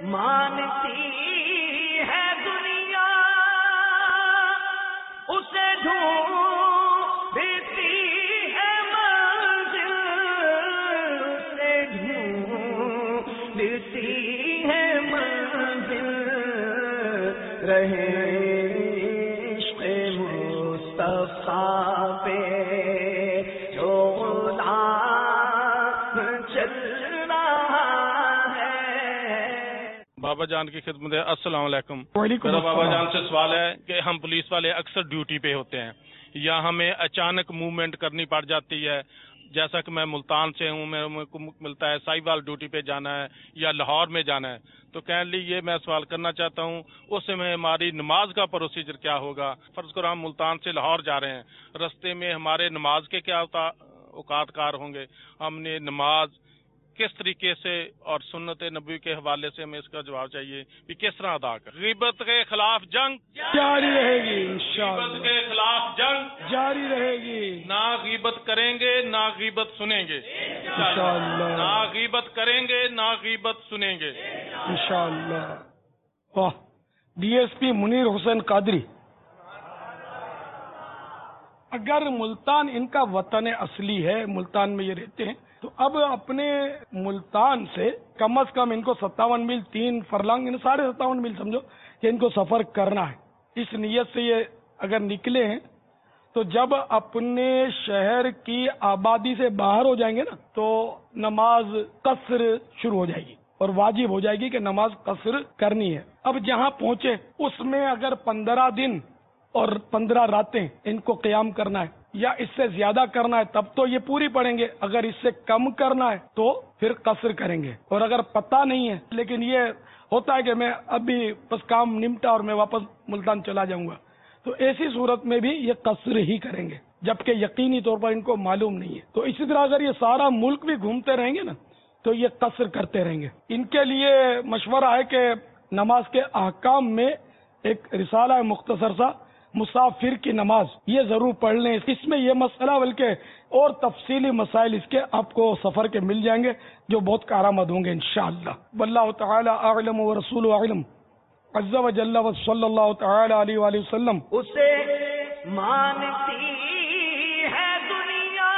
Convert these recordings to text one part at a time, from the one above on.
مانتی ہے دنیا اسے ڈھونڈتی ہے منزل، اسے ڈھونڈتی ہے منزل، رہے عشق مصطفیٰ پہ جو غلام چل رہا ہے۔ بابا جان کی خدمت ہے۔ السلام علیکم۔ وعلیکم میرا بابا السلام۔ جان سے سوال ہے کہ ہم پولیس والے اکثر ڈیوٹی پہ ہوتے ہیں یا ہمیں اچانک موومنٹ کرنی پڑ جاتی ہے، جیسا کہ میں ملتان سے ہوں، میرے کو ملتا ہے ساہیوال ڈیوٹی پہ جانا ہے یا لاہور میں جانا ہے، تو کائنڈلی یہ میں سوال کرنا چاہتا ہوں اس میں ہماری نماز کا پروسیجر کیا ہوگا؟ فرض کرو ہم ملتان سے لاہور جا رہے ہیں، رستے میں ہمارے نماز کے کیا اوقات کار ہوں گے؟ ہم نے نماز کس طریقے سے اور سنت نبوی کے حوالے سے ہمیں اس کا جواب چاہیے کہ کس طرح ادا کر۔ غیبت کے خلاف جنگ جاری رہے گی غیبت انشاءاللہ، کے خلاف جنگ جاری رہے گی نہ غیبت کریں گے نہ غیبت سنیں گے، انشاءاللہ، نہ غیبت کریں گے نہ غیبت سنیں گے۔ انشاءاللہ۔ واہ، D S P Munir Hussain Qadri, اگر ملتان ان کا وطن اصلی ہے، ملتان میں یہ رہتے ہیں، تو اب اپنے ملتان سے کم از کم ان کو 57 میل 3 فرلانگ، 57.5 میل سمجھو کہ ان کو سفر کرنا ہے۔ اس نیت سے یہ اگر نکلے ہیں تو جب اپنے شہر کی آبادی سے باہر ہو جائیں گے نا تو نماز قصر شروع ہو جائے گی اور واجب ہو جائے گی کہ نماز قصر کرنی ہے۔ اب جہاں پہنچے اس میں اگر 15 دن اور 15 راتیں ان کو قیام کرنا ہے یا اس سے زیادہ کرنا ہے تب تو یہ پوری پڑھیں گے، اگر اس سے کم کرنا ہے تو پھر قصر کریں گے۔ اور اگر پتہ نہیں ہے لیکن یہ ہوتا ہے کہ میں ابھی بس کام نمٹا اور میں واپس ملتان چلا جاؤں گا، تو ایسی صورت میں بھی یہ قصر ہی کریں گے، جبکہ یقینی طور پر ان کو معلوم نہیں ہے۔ تو اسی طرح اگر یہ سارا ملک بھی گھومتے رہیں گے نا تو یہ قصر کرتے رہیں گے۔ ان کے لیے مشورہ ہے کہ نماز کے احکام میں ایک رسالہ ہے مختصر سا، مسافر کی نماز، یہ ضرور پڑھ لیں۔ اس میں یہ مسئلہ بلکہ اور تفصیلی مسائل اس کے آپ کو سفر کے مل جائیں گے جو بہت کارآمد ہوں گے انشاءاللہ۔ واللہ تعالی اعلم ورسول اعلم، عز و جل و صلی اللہ تعالی علیہ وآلہ وسلم۔ اسے مانتی ہے دنیا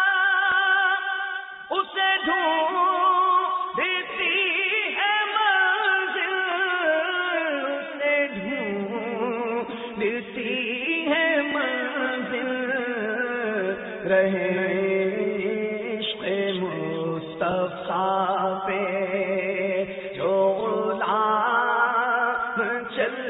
اسے ڈھونڈتی ہے منزل، اسے ڈھونڈتی ہے منزل، رہے عشق مصطفیٰ پہ جو غلام چل